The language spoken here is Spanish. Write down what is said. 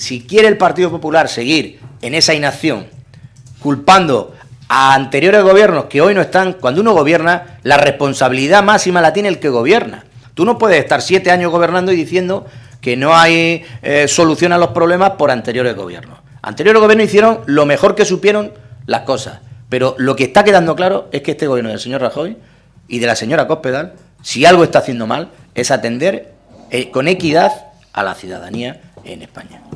si quiere el Partido Popular seguir en esa inacción, culpando a anteriores gobiernos que hoy no están, cuando uno gobierna, la responsabilidad máxima la tiene el que gobierna. Tú no puedes estar 7 años gobernando y diciendo que no hay solución a los problemas por anteriores gobiernos. Anteriores gobiernos hicieron lo mejor que supieron las cosas, pero lo que está quedando claro es que este gobierno del señor Rajoy y de la señora Cospedal, si algo está haciendo mal, es atender con equidad a la ciudadanía en España.